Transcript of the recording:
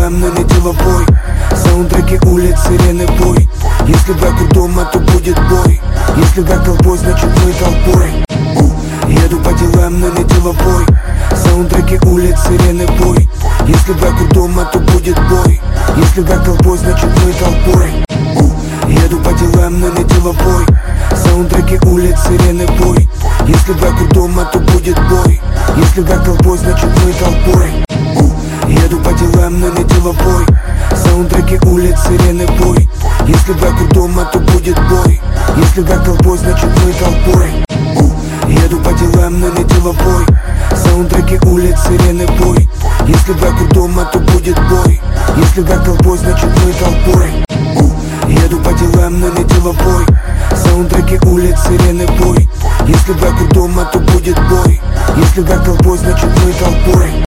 делам, но не деловой. Саундтреки улиц, сирены бой. Если враг дома, то будет бой. Если враг толпой, значит мы толпой. Еду по делам, но не деловой. Саундтреки улиц, сирены бой. Если враг дома, то будет бой. Если враг толпой, значит мы толпой. Еду по делам, но не деловой. Саундтреки улиц, сирены бой. Если враг дома, то будет бой. Если враг толпой, значит мы толпой. Еду по делам, но не деловой. Саундтреки улиц, сирены бой. Если враг дома, то будет бой. Если враг толпой, значит мы толпой. Еду по делам, но не деловой. Саундтреки улиц, сирены бой. Если враг дома, то будет бой. Если враг толпой, значит мы толпой. Еду по делам, но не деловой. Саундтреки улиц, сирены бой. Если враг дома, то будет бой. Если враг толпой, значит мы толпой.